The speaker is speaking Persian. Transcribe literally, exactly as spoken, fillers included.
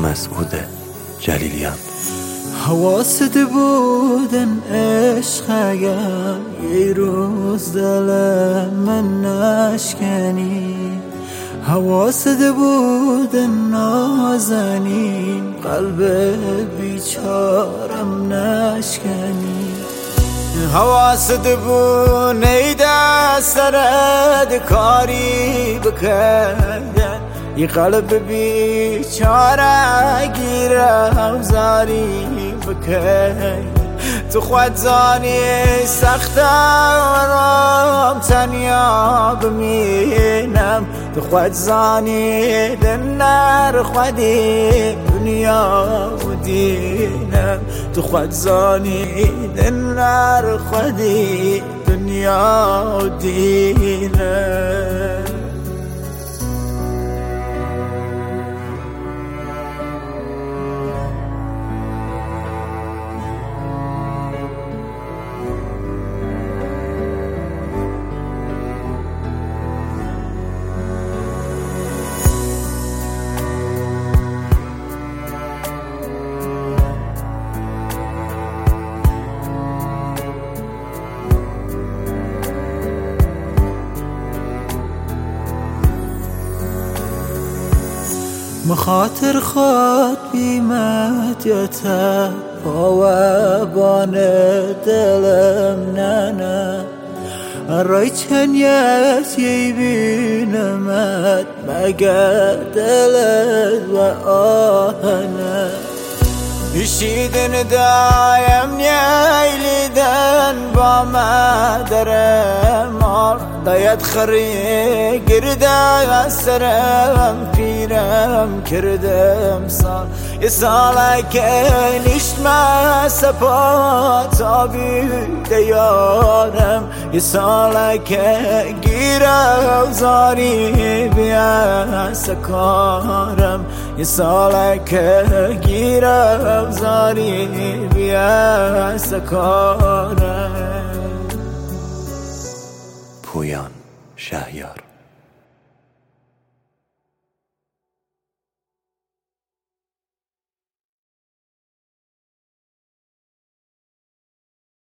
مسعود جلیلیان. حواست بودن عشق اگر یه روز دل من نشکنی، حواست بودن نازنین قلب بیچارم نشکنی. حواست بود ای دست رد کاری بکردن یه قلب بیچاره گیرم زاری بکن. تو خود زانی سختم تنیا بمینم، تو خود زانی دنر خودی دنیا و دینم، تو خود زانی دنر خودی دنیا و دینم. مخاطر خود بیمت یا تفاوبان دلم نه نه رای چنیت یی بینمت مگر دلت و آهنه. بشیدن دایم نیلیدن با مادرم داید خری گرده سرم پیرم کردم سال یه ساله که نشمه سپا تابی دیارم، یه ساله که گیره زاری بیا سکارم، یه ساله که گیره زاری بیا سکارم. پویان شهیار.